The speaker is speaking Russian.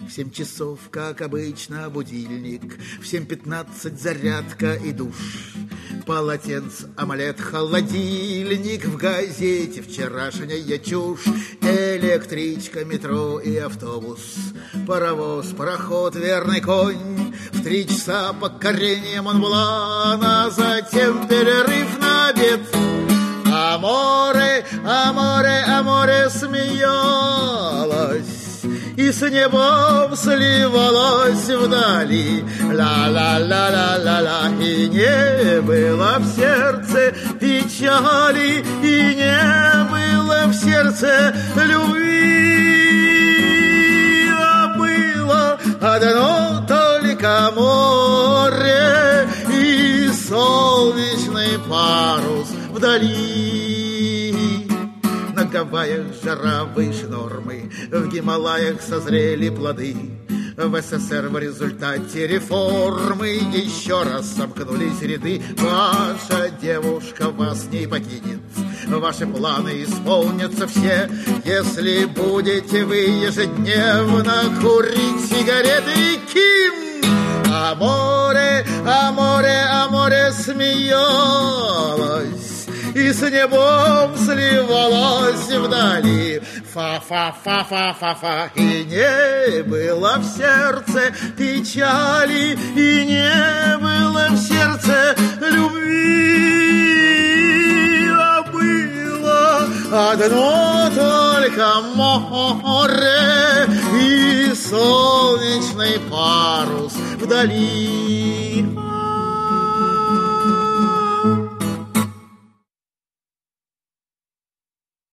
В 7 часов, как обычно, будильник, в 7:15 зарядка и душ. Полотенце, омлет, холодильник, в газете вчерашняя чушь. Электричка, метро и автобус, паровоз, пароход, верный конь. В 3 часа покорение Монблана, затем перерыв на обед. Аморе, аморе, аморе смеялась и с небом сливалась вдали. Ла-ла-ла-ла-ла-ла. И не было в сердце печали, и не было в сердце любви, а было одно только море и солнечный парус вдали. На Гавайях жара выше нормы, в Гималаях созрели плоды. В СССР в результате реформы еще раз сомкнулись ряды. Ваша девушка вас не покинет, ваши планы исполнятся все, если будете вы ежедневно курить сигареты. Ким! Аморе, аморе, аморе смеялась и с небом сливалась вдали. Фа-фа-фа-фа-фа-фа. И не было в сердце печали, и не было в сердце любви, а было одно только море и солнечный парус вдали.